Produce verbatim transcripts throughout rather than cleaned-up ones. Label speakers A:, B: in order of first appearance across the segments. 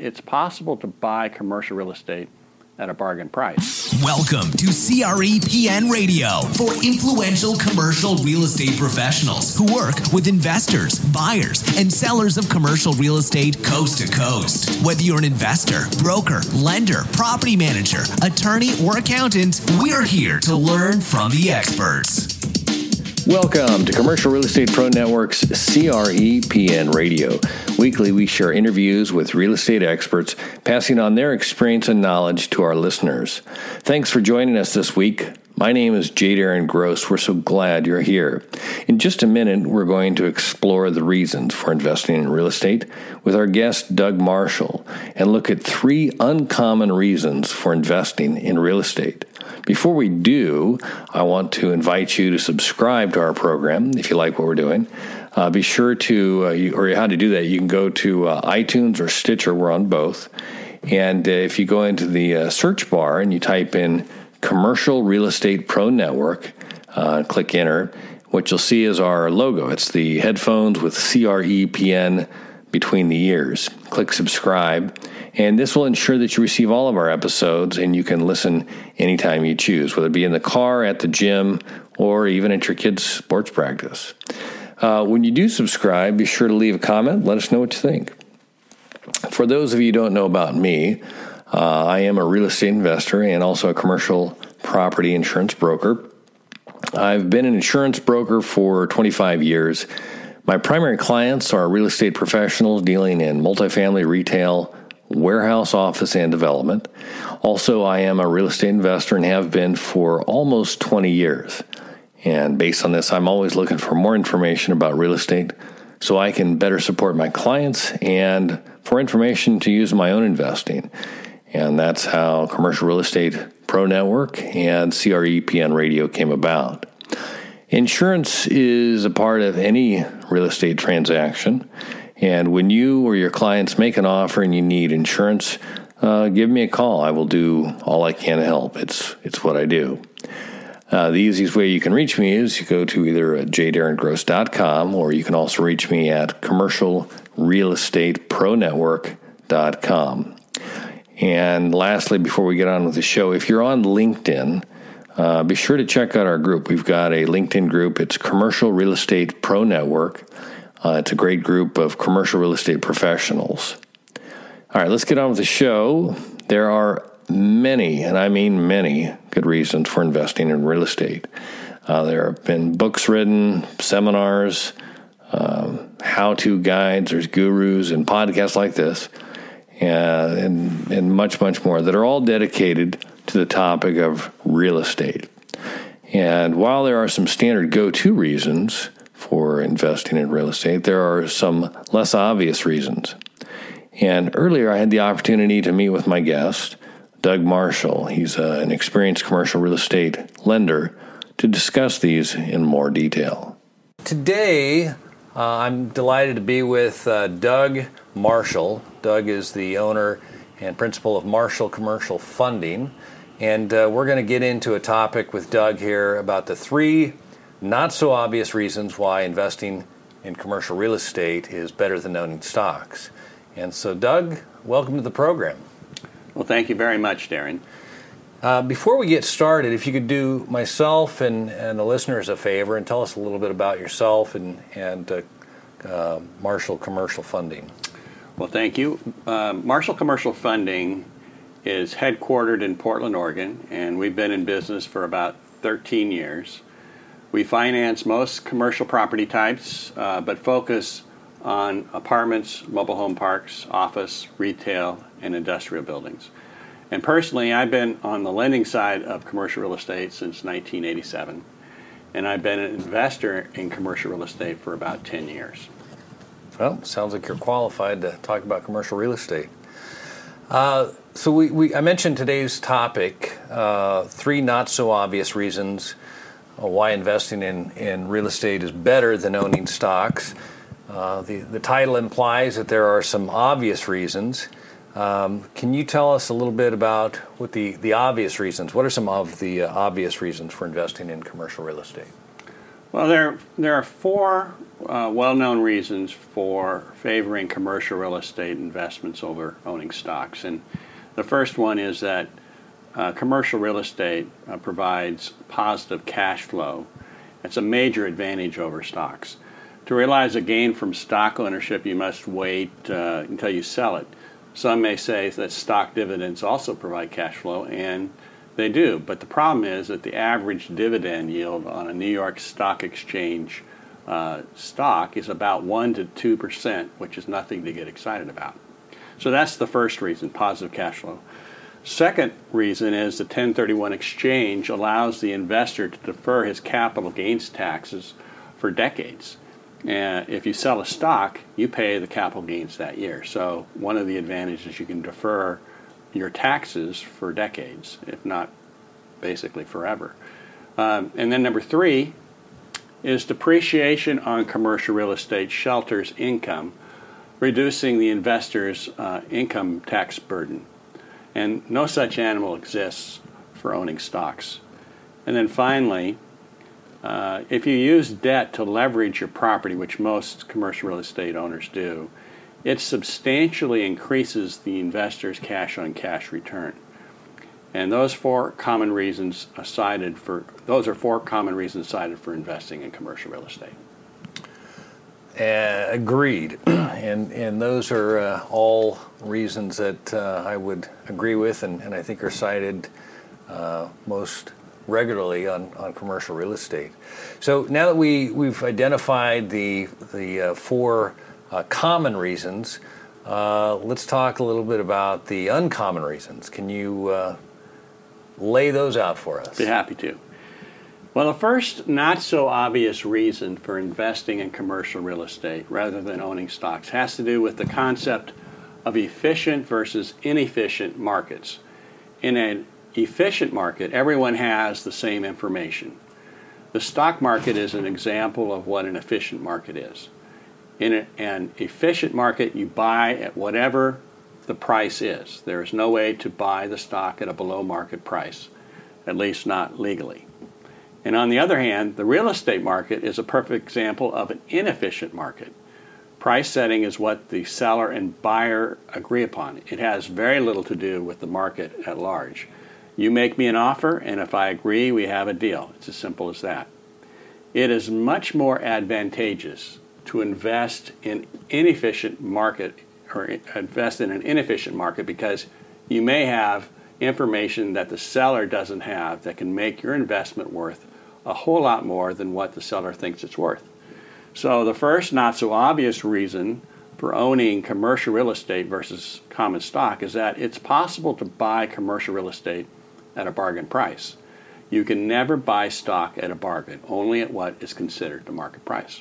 A: it's possible to buy commercial real estate at a bargain price.
B: Welcome to C R E P N Radio for influential commercial real estate professionals who work with investors, buyers, and sellers of commercial real estate coast to coast. Whether you're an investor, broker, lender, property manager, attorney, or accountant, we're here to learn from the experts.
C: Welcome to Commercial Real Estate Pro Network's C R E P N Radio. Weekly, we share interviews with real estate experts, passing on their experience and knowledge to our listeners. Thanks for joining us this week. My name is J. Darren Gross. We're so glad you're here. In just a minute, we're going to explore the reasons for investing in real estate with our guest, Doug Marshall, and look at three uncommon reasons for investing in real estate. Before we do, I want to invite you to subscribe to our program if you like what we're doing. Uh, be sure to, uh, you, or how to do that, you can go to uh, iTunes or Stitcher. We're on both. And uh, if you go into the uh, search bar and you type in Commercial Real Estate Pro Network, uh, click enter, what you'll see is our logo. It's the headphones with C R E P N between the ears. Click subscribe, and this will ensure that you receive all of our episodes and you can listen anytime you choose, whether it be in the car, at the gym, or even at your kids' sports practice. Uh, when you do subscribe, be sure to leave a comment. Let us know what you think. For those of you who don't know about me, uh, I am a real estate investor and also a commercial property insurance broker. I've been an insurance broker for twenty-five years. My primary clients are real estate professionals dealing in multifamily, retail, warehouse, office, and development. Also, I am a real estate investor and have been for almost twenty years. And based on this, I'm always looking for more information about real estate so I can better support my clients and for information to use in my own investing. And that's how Commercial Real Estate Pro Network and C R E P N Radio came about. Insurance is a part of any real estate transaction, and when you or your clients make an offer and you need insurance, uh, give me a call. I will do all I can to help. It's it's what I do. Uh, the easiest way you can reach me is you go to either j darren gross dot com, or you can also reach me at commercial real estate pro network dot com. And lastly, before we get on with the show, if you're on LinkedIn, Uh, be sure to check out our group. We've got a LinkedIn group. It's Commercial Real Estate Pro Network. Uh, it's a great group of commercial real estate professionals. All right, let's get on with the show. There are many, and I mean many, good reasons for investing in real estate. Uh, there have been books written, seminars, um, how-to guides, there's gurus, and podcasts like this, and, and, and much, much more that are all dedicated to the topic of real estate. And while there are some standard go-to reasons for investing in real estate, there are some less obvious reasons. And earlier I had the opportunity to meet with my guest, Doug Marshall. He's uh, an experienced commercial real estate lender, to discuss these in more detail.
D: Today, uh, I'm delighted to be with uh, Doug Marshall. Doug is the owner and principal of Marshall Commercial Funding. And uh, we're going to get into a topic with Doug here about the three not-so-obvious reasons why investing in commercial real estate is better than owning stocks. And so, Doug, welcome to the program.
A: Well, thank you very much, Darren.
D: Uh, before we get started, if you could do myself and, and the listeners a favor and tell us a little bit about yourself and, and uh, uh, Marshall Commercial Funding.
A: Well, thank you. Uh, Marshall Commercial Funding is headquartered in Portland, Oregon, and we've been in business for about thirteen years. We finance most commercial property types, uh, but focus on apartments, mobile home parks, office, retail, and industrial buildings. And personally, I've been on the lending side of commercial real estate since nineteen eighty-seven, and I've been an investor in commercial real estate for about ten years.
D: Well, sounds like you're qualified to talk about commercial real estate. Uh, so we, we I mentioned today's topic, uh, three not-so-obvious reasons uh, why investing in, in real estate is better than owning stocks. Uh, the, the title implies that there are some obvious reasons. Um, can you tell us a little bit about what the, the obvious reasons, what are some of the uh, obvious reasons for investing in commercial real estate?
A: Well, there there are four uh, well-known reasons for favoring commercial real estate investments over owning stocks, and the first one is that uh, commercial real estate uh, provides positive cash flow. It's a major advantage over stocks. To realize a gain from stock ownership, you must wait uh, until you sell it. Some may say that stock dividends also provide cash flow, and they do, but the problem is that the average dividend yield on a New York Stock Exchange uh, stock is about one to two percent, which is nothing to get excited about. So that's the first reason, positive cash flow. Second reason is the ten thirty-one exchange allows the investor to defer his capital gains taxes for decades. And if you sell a stock, you pay the capital gains that year. So one of the advantages is you can defer your taxes for decades, if not basically forever. Um, and then number three is depreciation on commercial real estate shelters income, reducing the investor's uh, income tax burden. And no such animal exists for owning stocks. And then finally, uh, if you use debt to leverage your property, which most commercial real estate owners do, it substantially increases the investor's cash-on-cash return. And those four common reasons cited for those are four common reasons cited for investing in commercial real estate.
D: Uh, agreed, and and those are uh, all reasons that uh, I would agree with, and, and I think are cited uh, most regularly on, on commercial real estate. So now that we we've identified the the uh, four uh, common reasons, uh, let's talk a little bit about the uncommon reasons. Can you uh, lay those out for us?
A: Be happy to. Well, the first not so obvious reason for investing in commercial real estate rather than owning stocks has to do with the concept of efficient versus inefficient markets. In an efficient market, everyone has the same information. The stock market is an example of what an efficient market is. In a, an efficient market, you buy at whatever the price is. There is no way to buy the stock at a below market price, at least not legally. And on the other hand, the real estate market is a perfect example of an inefficient market. Price setting is what the seller and buyer agree upon. It has very little to do with the market at large. You make me an offer, and if I agree, we have a deal. It's as simple as that. It is much more advantageous to invest in inefficient market or invest in an inefficient market because you may have information that the seller doesn't have that can make your investment worth a whole lot more than what the seller thinks it's worth. So the first not so obvious reason for owning commercial real estate versus common stock is that it's possible to buy commercial real estate at a bargain price. You can never buy stock at a bargain, only at what is considered the market price.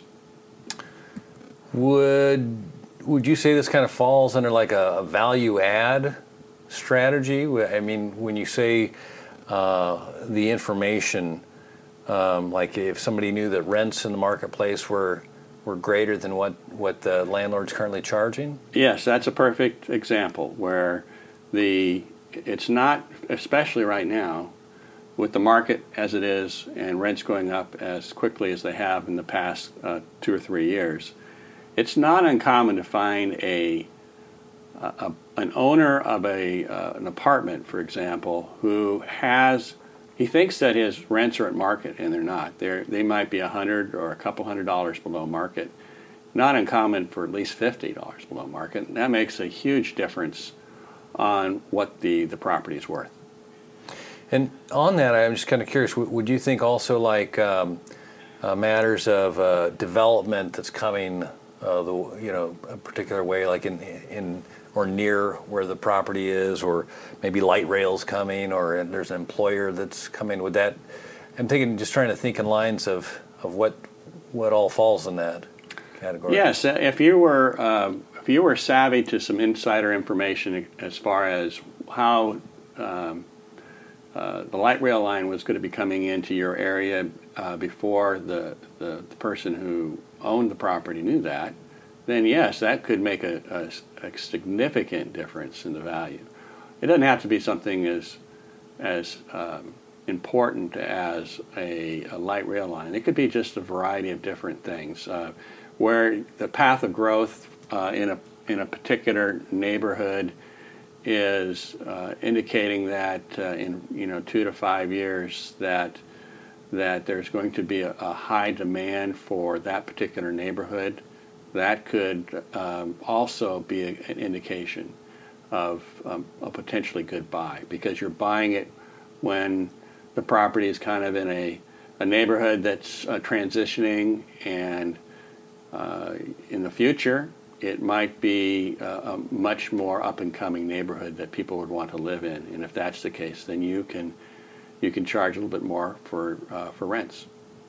D: Would would you say this kind of falls under like a, a value add strategy? I mean, when you say uh, the information, um, like if somebody knew that rents in the marketplace were were greater than what, what the landlord's currently charging?
A: Yes, that's a perfect example where the it's not, especially right now, with the market as it is and rents going up as quickly as they have in the past uh, two or three years, it's not uncommon to find a, a an owner of a uh, an apartment, for example, who has he thinks that his rents are at market, and they're not. They're they might be a hundred or a couple hundred dollars below market. Not uncommon for at least fifty dollars below market. And that makes a huge difference on what the, the property is worth.
D: And on that, I'm just kind of curious, would you think also like um, uh, matters of uh, development that's coming uh, the you know a particular way, like in in or near where the property is, or maybe light rail's coming, or there's an employer that's coming? Would that? I'm thinking, just trying to think in lines of, of what what all falls in that category.
A: Yes, if you were uh, if you were savvy to some insider information as far as how um, uh, the light rail line was going to be coming into your area uh, before the, the the person who owned the property knew that, then yes, that could make a, a, a significant difference in the value. It doesn't have to be something as as um, important as a, a light rail line. It could be just a variety of different things. Uh, where the path of growth uh, in a in a particular neighborhood is uh, indicating that uh, in you know two to five years that that there's going to be a, a high demand for that particular neighborhood, that could um, also be a, an indication of um, a potentially good buy, because you're buying it when the property is kind of in a, a neighborhood that's uh, transitioning, and uh, in the future it might be a, a much more up-and-coming neighborhood that people would want to live in. And if that's the case, then you can you can charge a little bit more for uh, for rents.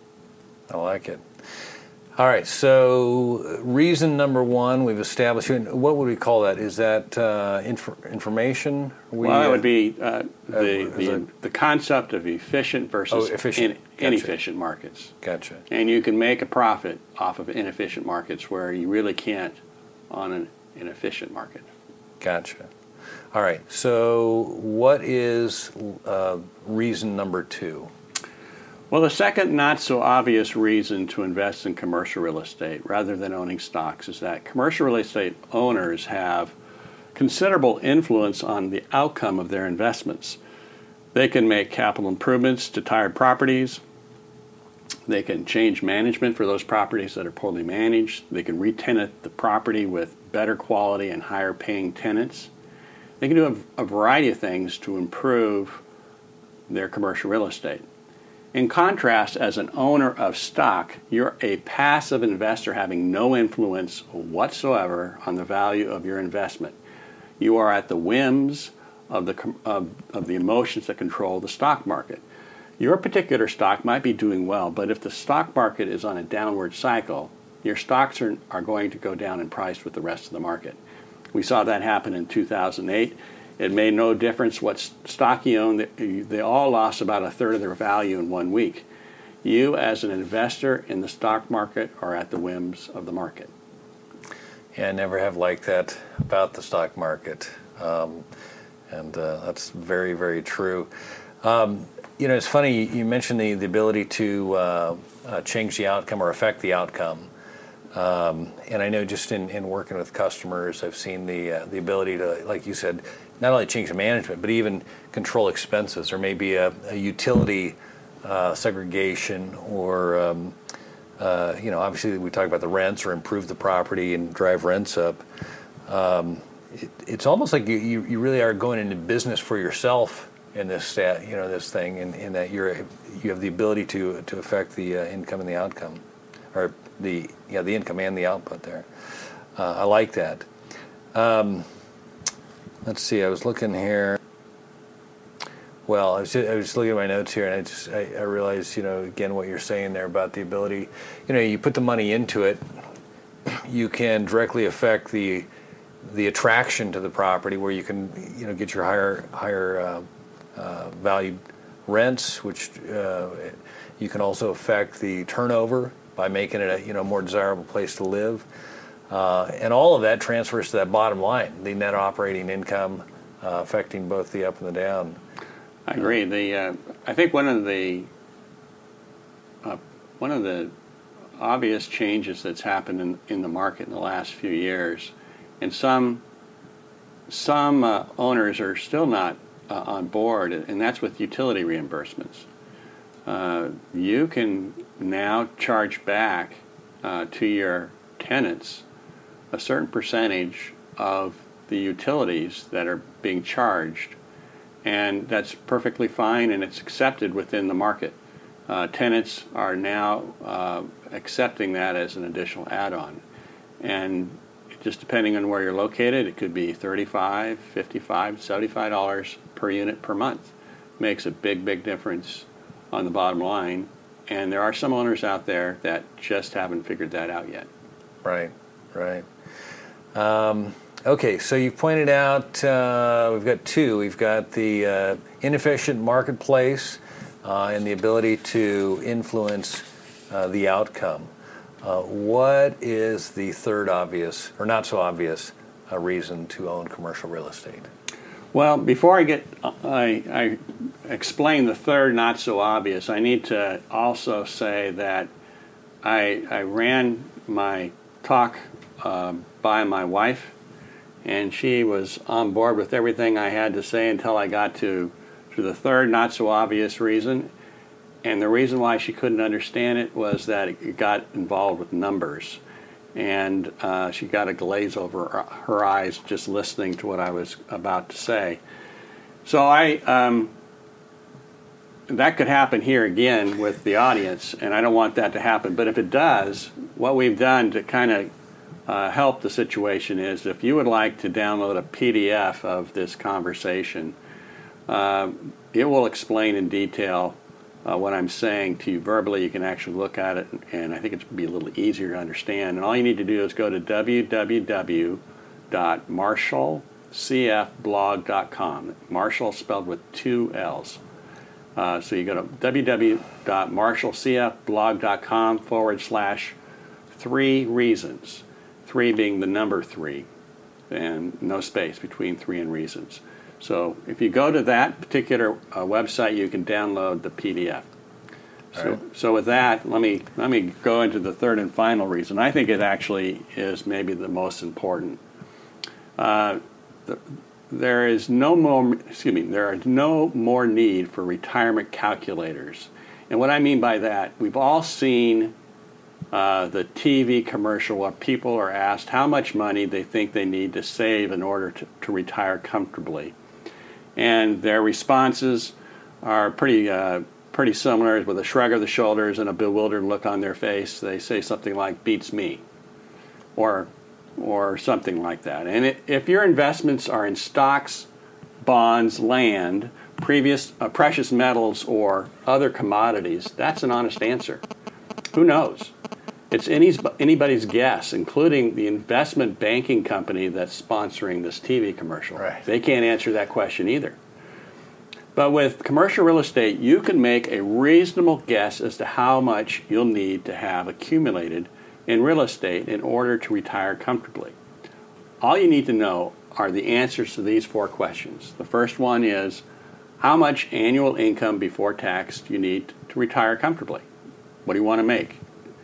D: I like it. All right, so reason number one we've established. What would we call that? Is that uh, inf- information? We,
A: well, it would be uh, the
D: uh,
A: the, the concept of efficient versus
D: oh, efficient.
A: In,
D: Gotcha.
A: inefficient markets.
D: Gotcha.
A: And you can make a profit off of inefficient markets where you really can't on an inefficient market.
D: Gotcha. All right, so what is uh, reason number two?
A: Well, the second not so obvious reason to invest in commercial real estate rather than owning stocks is that commercial real estate owners have considerable influence on the outcome of their investments. They can make capital improvements to tired properties. They can change management for those properties that are poorly managed. They can re-tenant the property with better quality and higher paying tenants. They can do a, a variety of things to improve their commercial real estate. In contrast, as an owner of stock, you're a passive investor having no influence whatsoever on the value of your investment. You are at the whims of the, of, of the emotions that control the stock market. Your particular stock might be doing well, but if the stock market is on a downward cycle, your stocks are, are going to go down in price with the rest of the market. We saw that happen in two thousand eight. It made no difference what stock you owned. They all lost about a third of their value in one week. You, as an investor in the stock market, are at the whims of the market.
D: Yeah, I never have liked that about the stock market. Um, and uh, that's very, very true. Um, you know, it's funny, you mentioned the, the ability to uh, uh, change the outcome or affect the outcome. Um, and I know just in, in working with customers, I've seen the uh, the ability to, like you said, not only change the management, but even control expenses. There may be a, a utility uh, segregation, or um, uh, you know, obviously we talk about the rents, or improve the property and drive rents up. Um, it, it's almost like you, you, you really are going into business for yourself in this stat, you know, this thing, in, in that you're you have the ability to to affect the uh, income and the outcome, or the yeah the income and the output there. Uh, I like that. Um, let's see. I was looking here. Well, I was just, I was looking at my notes here, and I just I, I realized, you know, again what you're saying there about the ability. You know, you put the money into it, you can directly affect the the attraction to the property, where you can, you know, get your higher higher uh, uh, valued rents, which uh, you can also affect the turnover by making it a, you know, more desirable place to live, uh, and all of that transfers to that bottom line, the net operating income, uh, affecting both the up and the down.
A: I agree. The uh, I think one of the uh, one of the obvious changes that's happened in, in the market in the last few years, and some some uh, owners are still not uh, on board, and that's with utility reimbursements. Uh, you can now charge back uh, to your tenants a certain percentage of the utilities that are being charged, and that's perfectly fine, and it's accepted within the market. Uh, tenants are now uh, accepting that as an additional add-on, and just depending on where you're located, it could be thirty-five dollars, fifty-five dollars, seventy-five dollars per unit per month. Makes a big, big difference on the bottom line, and there are some owners out there that just haven't figured that out yet.
D: Right, right. Um, okay, so you've pointed out, uh, we've got two. We've got the uh, inefficient marketplace uh, and the ability to influence uh, the outcome. Uh, what is the third obvious, or not so obvious, uh, reason to own commercial real estate?
A: Well, before I get, I, I explain the third not so obvious, I need to also say that I, I ran my talk uh, by my wife, and she was on board with everything I had to say until I got to, to the third not so obvious reason. And the reason why she couldn't understand it was that it got involved with numbers. And uh, she got a glaze over her eyes just listening to what I was about to say. So I, um, that could happen here again with the audience, and I don't want that to happen. But if it does, what we've done to kind of uh, help the situation is, if you would like to download a P D F of this conversation, uh, it will explain in detail Uh, what I'm saying to you verbally. You can actually look at it, and I think it's be a little easier to understand. And all you need to do is go to w w w dot marshall c f blog dot com. Marshall spelled with two L's. Uh, so you go to w w w dot marshall c f blog dot com forward slash three reasons. Three being the number three, and no space between three and reasons. So if you go to that particular uh, website, you can download the P D F. So, right. so with that, let me let me go into the third and final reason. I think it actually is maybe the most important. Uh, the, there is no more. Excuse me. There is no more need for retirement calculators. And what I mean by that, we've all seen uh, the T V commercial where people are asked how much money they think they need to save in order to, to retire comfortably. And their responses are pretty uh, pretty similar, with a shrug of the shoulders and a bewildered look on their face. They say something like, beats me, or or something like that. And it, if your investments are in stocks, bonds, land, previous uh, precious metals, or other commodities, that's an honest answer. Who knows? It's any, anybody's guess, including the investment banking company that's sponsoring this T V commercial.
D: Right.
A: They can't answer that question either. But with commercial real estate, you can make a reasonable guess as to how much you'll need to have accumulated in real estate in order to retire comfortably. All you need to know are the answers to these four questions. The first one is, how much annual income before tax do you need to retire comfortably? What do you want to make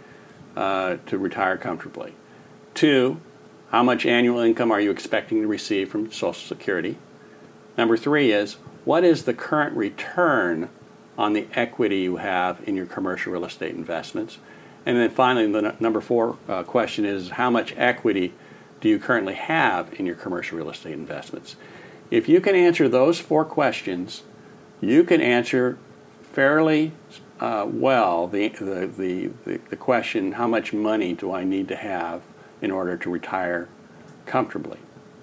A: Uh, to retire comfortably? Two, how much annual income are you expecting to receive from Social Security? Number three is, what is the current return on the equity you have in your commercial real estate investments? And then finally, the n- number four uh, question is, how much equity do you currently have in your commercial real estate investments? If you can answer those four questions, you can answer fairly Uh, well, the, the the the question, how much money do I need to have in order to retire comfortably?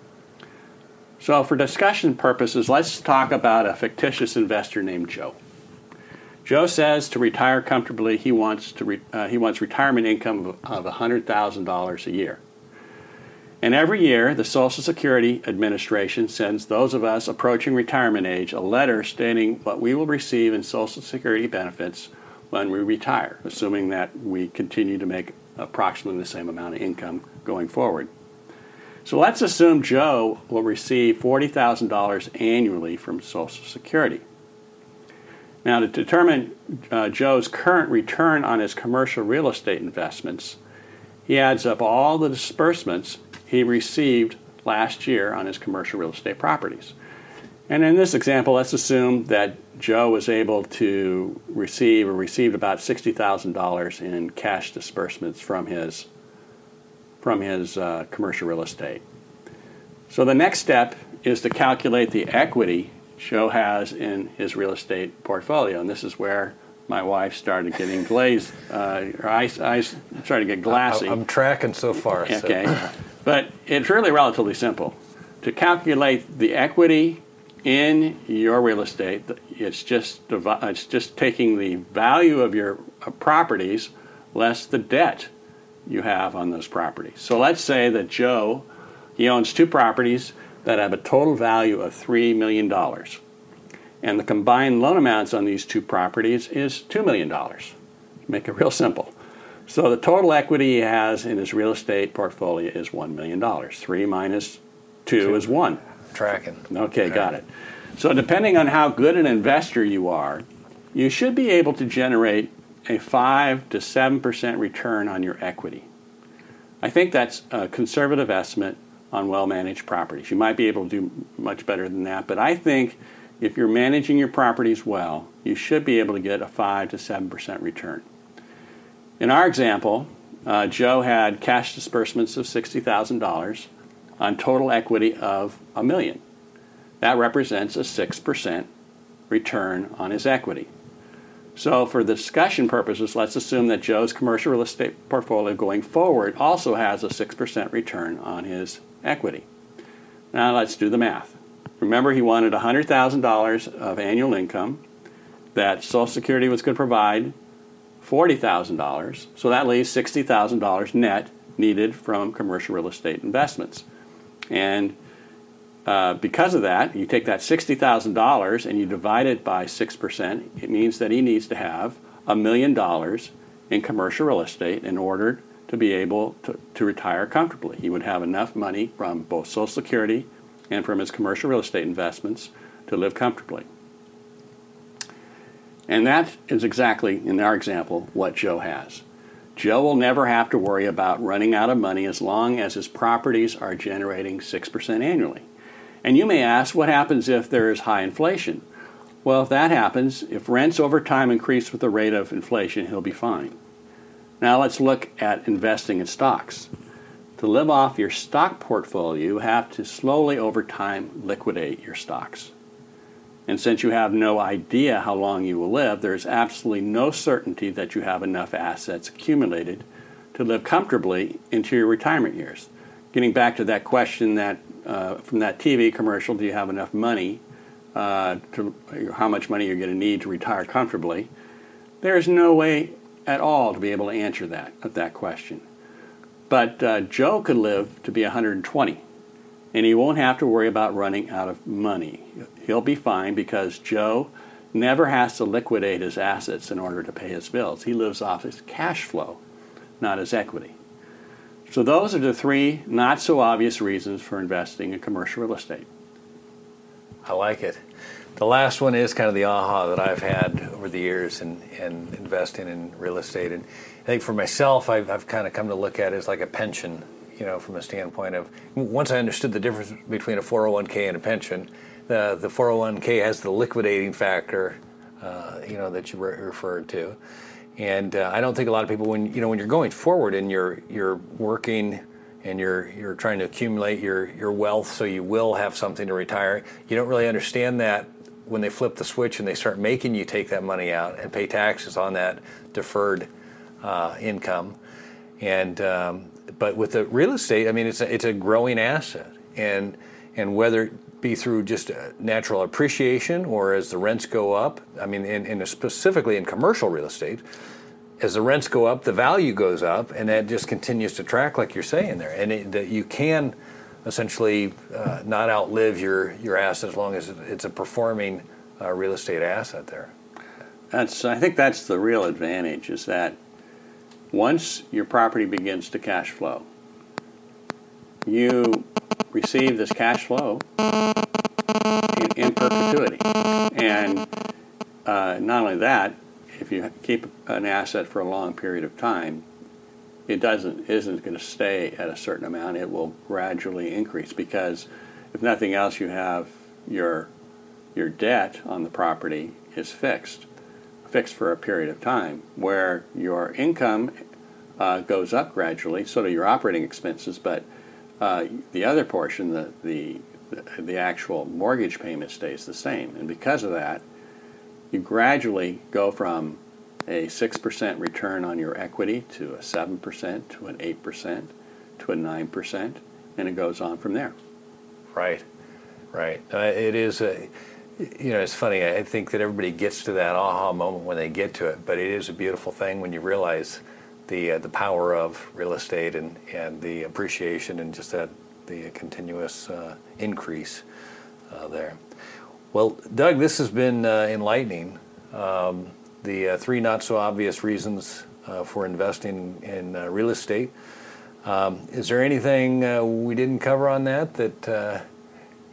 A: So for discussion purposes, let's talk about a fictitious investor named Joe. Joe says to retire comfortably, he wants to re, uh, he wants retirement income of, of one hundred thousand dollars a year. And every year, the Social Security Administration sends those of us approaching retirement age a letter stating what we will receive in Social Security benefits when we retire, assuming that we continue to make approximately the same amount of income going forward. So let's assume Joe will receive forty thousand dollars annually from Social Security. Now, to determine uh, Joe's current return on his commercial real estate investments, he adds up all the disbursements he received last year on his commercial real estate properties. And in this example, let's assume that Joe was able to receive or received about sixty thousand dollars in cash disbursements from his from his uh, commercial real estate. So the next step is to calculate the equity Joe has in his real estate portfolio, and this is where my wife started getting glazed. Uh, her eyes, eyes started to get glassy.
D: I'm tracking so far.
A: Okay,
D: so.
A: But it's really relatively simple. To calculate the equity in your real estate, it's just it's just taking the value of your properties less the debt you have on those properties. So let's say that Joe, he owns two properties that have a total value of three million dollars. And the combined loan amounts on these two properties is two million dollars. Make it real simple. So the total equity he has in his real estate portfolio is one million dollars. three minus two, two. is one.
D: tracking.
A: Okay, got it. So depending on how good an investor you are, you should be able to generate a five to seven percent return on your equity. I think that's a conservative estimate on well-managed properties. You might be able to do much better than that, but I think if you're managing your properties well, you should be able to get a five to seven percent return. In our example, uh, Joe had cash disbursements of sixty thousand dollars on total equity of a million. That represents a six percent return on his equity. So for the discussion purposes, let's assume that Joe's commercial real estate portfolio going forward also has a six percent return on his equity. Now let's do the math. Remember, he wanted one hundred thousand dollars of annual income that Social Security was going to provide forty thousand dollars, so that leaves sixty thousand dollars net needed from commercial real estate investments. And uh, because of that, you take that sixty thousand dollars and you divide it by six percent, it means that he needs to have a million dollars in commercial real estate in order to be able to, to retire comfortably. He would have enough money from both Social Security and from his commercial real estate investments to live comfortably. And that is exactly, in our example, what Joe has. Joe will never have to worry about running out of money as long as his properties are generating six percent annually. And you may ask, what happens if there is high inflation? Well, if that happens, if rents over time increase with the rate of inflation, he'll be fine. Now let's look at investing in stocks. To live off your stock portfolio, you have to slowly over time liquidate your stocks. And since you have no idea how long you will live, there is absolutely no certainty that you have enough assets accumulated to live comfortably into your retirement years. Getting back to that question that uh, from that T V commercial, do you have enough money, uh, to how much money you're going to need to retire comfortably? There is no way at all to be able to answer that that question. But uh, Joe could live to be one hundred twenty, and he won't have to worry about running out of money. He'll be fine because Joe never has to liquidate his assets in order to pay his bills. He lives off his cash flow, not his equity. So those are the three not so obvious reasons for investing in commercial real estate.
D: I like it. The last one is kind of the aha that I've had over the years in, in investing in real estate. And I think for myself, I've, I've kind of come to look at it as like a pension, you know, from a standpoint of once I understood the difference between a four oh one k and a pension, the, the four oh one k has the liquidating factor, uh, you know, that you re- referred to. And uh, I don't think a lot of people, when you know, when you're going forward and you're you're working and you're you're trying to accumulate your, your wealth so you will have something to retire, you don't really understand that when they flip the switch and they start making you take that money out and pay taxes on that deferred uh, income. And um, but with the real estate, I mean, it's a, it's a growing asset, and and whether it be through just natural appreciation or as the rents go up, I mean, in, in specifically in commercial real estate, as the rents go up, the value goes up, and that just continues to track, like you're saying there, and it, that you can essentially uh, not outlive your your asset as long as it's a performing uh, real estate asset there.
A: That's I think that's the real advantage, is that once your property begins to cash flow, you receive this cash flow in, in perpetuity. And uh, not only that, if you keep an asset for a long period of time, it doesn't isn't going to stay at a certain amount. It will gradually increase because, if nothing else, you have your your debt on the property is fixed, fixed for a period of time, where your income uh, goes up gradually, so do your operating expenses, but uh, the other portion, the, the the actual mortgage payment, stays the same. And because of that, you gradually go from a six percent return on your equity to a seven percent, to an eight percent, to a nine percent, and it goes on from there.
D: Right, right. Uh, it is, a, you know, it's funny. I think that everybody gets to that aha moment when they get to it, but it is a beautiful thing when you realize the uh, the power of real estate and, and the appreciation and just that the continuous uh, increase uh, there. Well, Doug, this has been uh, enlightening. Um, the uh, three not so obvious reasons uh, for investing in uh, real estate. Um, is there anything uh, we didn't cover on that that uh,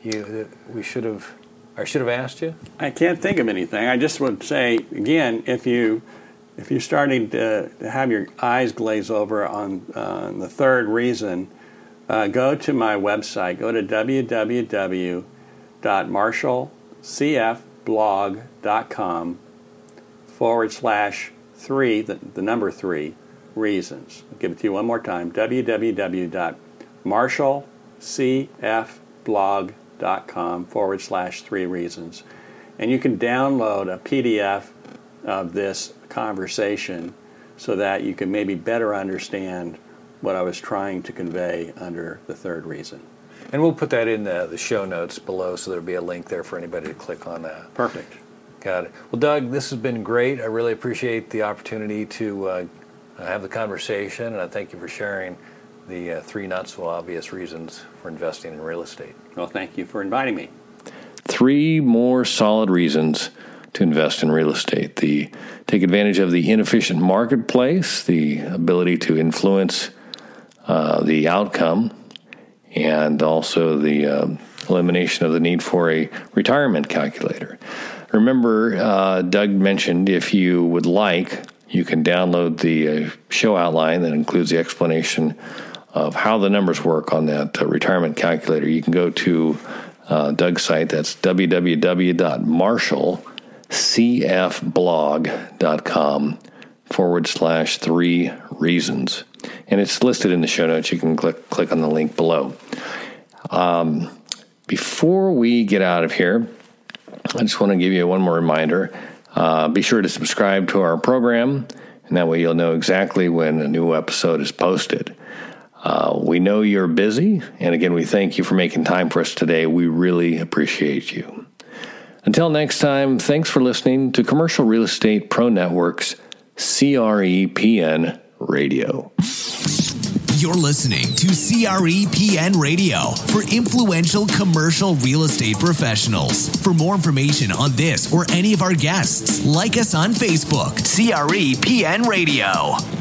D: you we should have, I should have asked you?
A: I can't think of anything. I just would say, again, if you if you're starting to, to have your eyes glaze over on uh, the third reason, uh, go to my website. Go to w w w dot marshall c f blog dot com forward slash three, the, the number three, reasons. I'll give it to you one more time. w w w dot marshall c f blog dot com forward slash three reasons. And you can download a P D F of this conversation so that you can maybe better understand what I was trying to convey under the third reason.
D: And we'll put that in the, the show notes below, so there'll be a link there for anybody to click on that.
A: Perfect.
D: Got it. Well, Doug, this has been great. I really appreciate the opportunity to uh, have the conversation, and I thank you for sharing the uh, three not-so-obvious reasons for investing in real estate.
A: Well, thank you for inviting me.
C: Three more solid reasons to invest in real estate. The take advantage of the inefficient marketplace, the ability to influence uh, the outcome, and also the uh, elimination of the need for a retirement calculator. Remember, uh, Doug mentioned if you would like, you can download the uh, show outline that includes the explanation of how the numbers work on that uh, retirement calculator. You can go to uh, Doug's site. That's w w w dot marshall c f blog dot com forward slash three reasons. And it's listed in the show notes. You can click click on the link below. Um, before we get out of here, I just want to give you one more reminder. Uh, be sure to subscribe to our program, and that way you'll know exactly when a new episode is posted. Uh, we know you're busy, and again, we thank you for making time for us today. We really appreciate you. Until next time, thanks for listening to Commercial Real Estate Pro Network's C R E P N Radio.
B: You're listening to C R E P N Radio for influential commercial real estate professionals. For more information on this or any of our guests, like us on Facebook, C R E P N Radio.